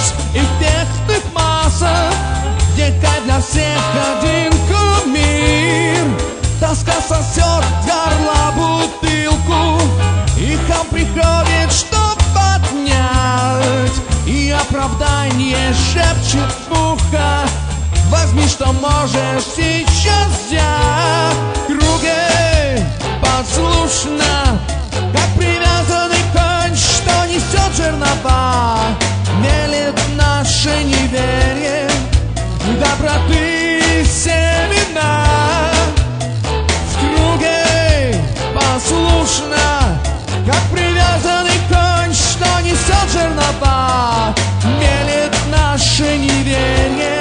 нас и в техных массах, где для всех один кумир. Тоска сосет с горла бутылку, и хам приходит, чтоб поднять, и оправдание шепчет в ухо: возьми, что можешь сейчас взять. Круги послушно, как привязанный конь, что несет жернова, мелет наше неверие доброты семена. В круге послушно, как привязанный конь, что несет жернова, мелет наше неверие